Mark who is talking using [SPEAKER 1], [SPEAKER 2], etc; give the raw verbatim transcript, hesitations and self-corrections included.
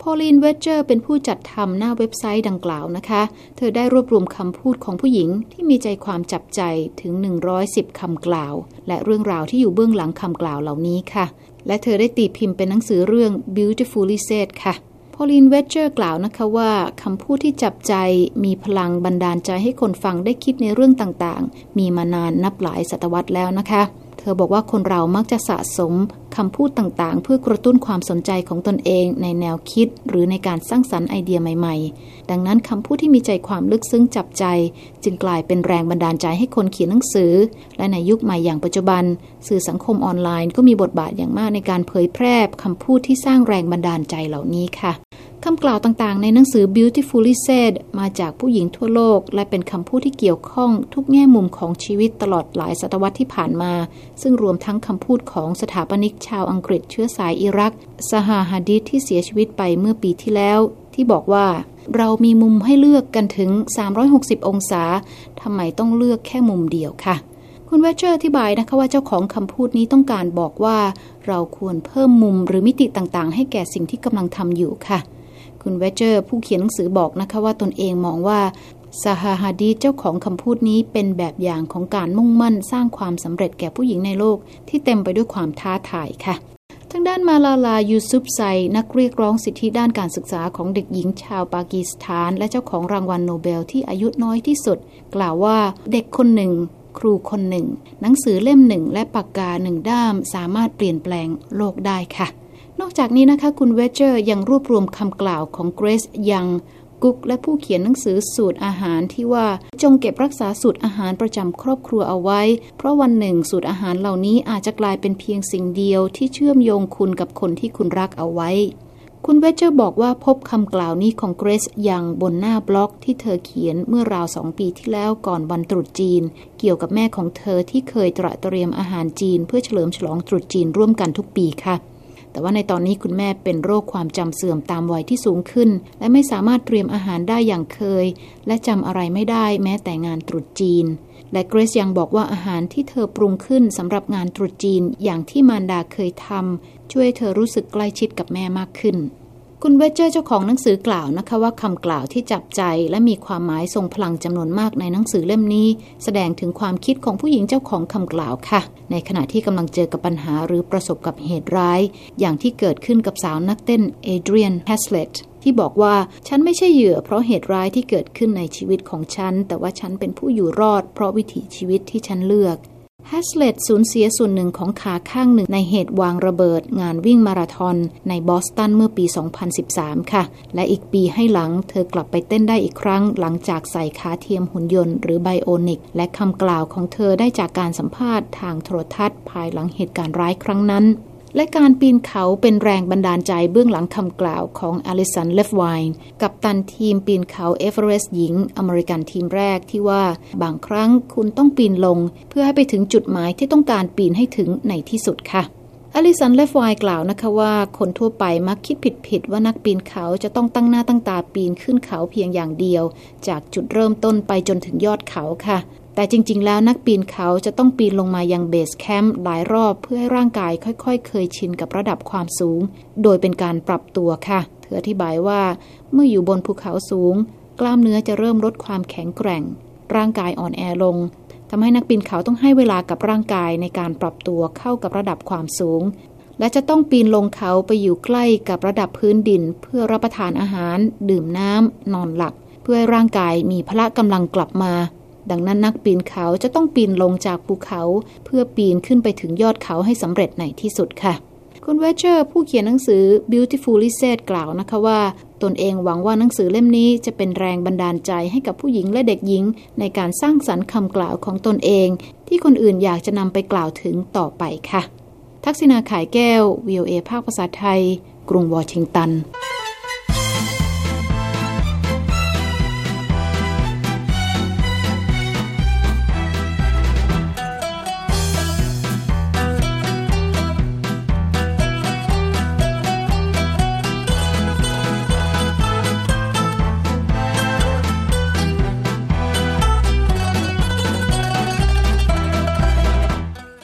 [SPEAKER 1] อลีน เวจเจอร์เป็นผู้จัดทำหน้าเว็บไซต์ดังกล่าวนะคะเธอได้รวบรวมคำพูดของผู้หญิงที่มีใจความจับใจถึงหนึ่งร้อยสิบคำกล่าวและเรื่องราวที่อยู่เบื้องหลังคำกล่าวเหล่านี้ค่ะและเธอได้ตีพิมพ์เป็นหนังสือเรื่อง Beautifully Said ค่ะพอลีน เวจเจอร์กล่าวนะคะว่าคำพูดที่จับใจมีพลังบันดาลใจให้คนฟังได้คิดในเรื่องต่างๆมีมานานนับหลายศตวรรษแล้วนะคะเธอบอกว่าคนเรามักจะสะสมคำพูดต่างๆเพื่อกระตุ้นความสนใจของตนเองในแนวคิดหรือในการสร้างสรรค์ไอเดียใหม่ๆดังนั้นคำพูดที่มีใจความลึกซึ้งจับใจจึงกลายเป็นแรงบันดาลใจให้คนเขียนหนังสือและในยุคใหม่อย่างปัจจุบันสื่อสังคมออนไลน์ก็มีบทบาทอย่างมากในการเผยแพร่คำพูดที่สร้างแรงบันดาลใจเหล่านี้ค่ะคำกล่าวต่างๆในหนังสือ Beautifully Said มาจากผู้หญิงทั่วโลกและเป็นคำพูดที่เกี่ยวข้องทุกแง่มุมของชีวิตตลอดหลายศตวรรษที่ผ่านมาซึ่งรวมทั้งคำพูดของสถาปนิกชาวอังกฤษเชื้อสายอิรักซาฮา ฮาดิษที่เสียชีวิตไปเมื่อปีที่แล้วที่บอกว่าเรามีมุมให้เลือกกันถึงสามร้อยหกสิบองศาทำไมต้องเลือกแค่มุมเดียวค่ะคุณเวจเจอร์อธิบายนะคะว่าเจ้าของคำพูดนี้ต้องการบอกว่าเราควรเพิ่มมุมหรือมิติต่างๆให้แก่สิ่งที่กำลังทำอยู่ค่ะคุณเวจเจอร์ผู้เขียนหนังสือบอกนะคะว่าตนเองมองว่าซาฮา ฮาดิษเจ้าของคำพูดนี้เป็นแบบอย่างของการมุ่งมั่นสร้างความสำเร็จแก่ผู้หญิงในโลกที่เต็มไปด้วยความท้าทายค่ะทางด้านมาลาลา ยูซุฟไซนักเรียกร้องสิทธิด้านการศึกษาของเด็กหญิงชาวปากีสถานและเจ้าของรางวัลโนเบลที่อายุน้อยที่สุดกล่าวว่าเด็กคนหนึ่งครูคนหนึ่งหนังสือเล่มหนึ่งและปากกาหนึ่งด้ามสามารถเปลี่ยนแปลงโลกได้ค่ะนอกจากนี้นะคะคุณเวจเจอร์ยังรวบรวมคำกล่าวของเกรซยังกุ๊กและผู้เขียนหนังสือสูตรอาหารที่ว่าจงเก็บรักษาสูตรอาหารประจำครอบครัวเอาไว้เพราะวันหนึ่งสูตรอาหารเหล่านี้อาจจะกลายเป็นเพียงสิ่งเดียวที่เชื่อมโยงคุณกับคนที่คุณรักเอาไว้คุณเวจเจอร์บอกว่าพบคำกล่าวนี้ของเกรซยังบนหน้าบล็อกที่เธอเขียนเมื่อราวสองปีที่แล้วก่อนวันตรุษจีนเกี่ยวกับแม่ของเธอที่เคยตระเตรียมอาหารจีนเพื่อเฉลิมฉลองตรุษจีนร่วมกันทุกปีค่ะแต่ว่าในตอนนี้คุณแม่เป็นโรคความจำเสื่อมตามวัยที่สูงขึ้นและไม่สามารถเตรียมอาหารได้อย่างเคยและจำอะไรไม่ได้แม้แต่งานตรุษจีนและเกรซยังบอกว่าอาหารที่เธอปรุงขึ้นสำหรับงานตรุษจีนอย่างที่มารดาเคยทำช่วยเธอรู้สึกใกล้ชิดกับแม่มากขึ้นคุณเวจเจอร์เจ้าของหนังสือกล่าวนะคะว่าคำกล่าวที่จับใจและมีความหมายทรงพลังจำนวนมากในหนังสือเล่มนี้แสดงถึงความคิดของผู้หญิงเจ้าของคำกล่าวค่ะในขณะที่กำลังเจอกับปัญหาหรือประสบกับเหตุร้ายอย่างที่เกิดขึ้นกับสาวนักเต้นเอเดรียน แฮสเลตที่บอกว่าฉันไม่ใช่เหยื่อเพราะเหตุร้ายที่เกิดขึ้นในชีวิตของฉันแต่ว่าฉันเป็นผู้อยู่รอดเพราะวิถีชีวิตที่ฉันเลือกแฮสเลตสูญเสียส่วนหนึ่งของขาข้างหนึ่งในเหตุวางระเบิดงานวิ่งมาราธอนในบอสตันเมื่อปี สองพันสิบสาม ค่ะและอีกปีให้หลังเธอกลับไปเต้นได้อีกครั้งหลังจากใส่ขาเทียมหุ่นยนต์หรือไบโอนิกและคำกล่าวของเธอได้จากการสัมภาษณ์ทางโทรทัศน์ภายหลังเหตุการณ์ร้ายครั้งนั้นและการปีนเขาเป็นแรงบันดาลใจเบื้องหลังคำกล่าวของอลิสัน เลฟไวน์กัปตันทีมปีนเขาเอเวอเรสต์หญิงอเมริกันทีมแรกที่ว่าบางครั้งคุณต้องปีนลงเพื่อให้ไปถึงจุดหมายที่ต้องการปีนให้ถึงในที่สุดค่ะอลิสัน เลฟไวน์กล่าวนะคะว่าคนทั่วไปมักคิดผิดๆว่านักปีนเขาจะต้องตั้งหน้าตั้งตาปีนขึ้นเขาเพียงอย่างเดียวจากจุดเริ่มต้นไปจนถึงยอดเขาค่ะแต่จริงๆแล้วนักปีนเขาจะต้องปีนลงมายังเบสแคมป์หลายรอบเพื่อให้ร่างกายค่อยๆเคยชินกับระดับความสูงโดยเป็นการปรับตัวค่ะเธออธิบายว่าเมื่ออยู่บนภูเขาสูงกล้ามเนื้อจะเริ่มลดความแข็งแกร่งร่างกายอ่อนแอลงทำให้นักปีนเขาต้องให้เวลากับร่างกายในการปรับตัวเข้ากับระดับความสูงและจะต้องปีนลงเขาไปอยู่ใกล้กับระดับพื้นดินเพื่อรับประทานอาหารดื่มน้ำนอนหลับเพื่อให้ร่างกายมีพละกำลังกลับมาดังนั้นนักปีนเขาจะต้องปีนลงจากภูเขาเพื่อปีนขึ้นไปถึงยอดเขาให้สำเร็จในที่สุดค่ะคุณเวจเจอร์ผู้เขียนหนังสือ Beautifully Said กล่าวนะคะว่าตนเองหวังว่าหนังสือเล่มนี้จะเป็นแรงบันดาลใจให้กับผู้หญิงและเด็กหญิงในการสร้างสรรค์คำกล่าวของตนเองที่คนอื่นอยากจะนำไปกล่าวถึงต่อไปค่ะทักษิณา ข่ายแก้ว วี โอ เอ ภาคภาษาไทยกรุงวอชิงตัน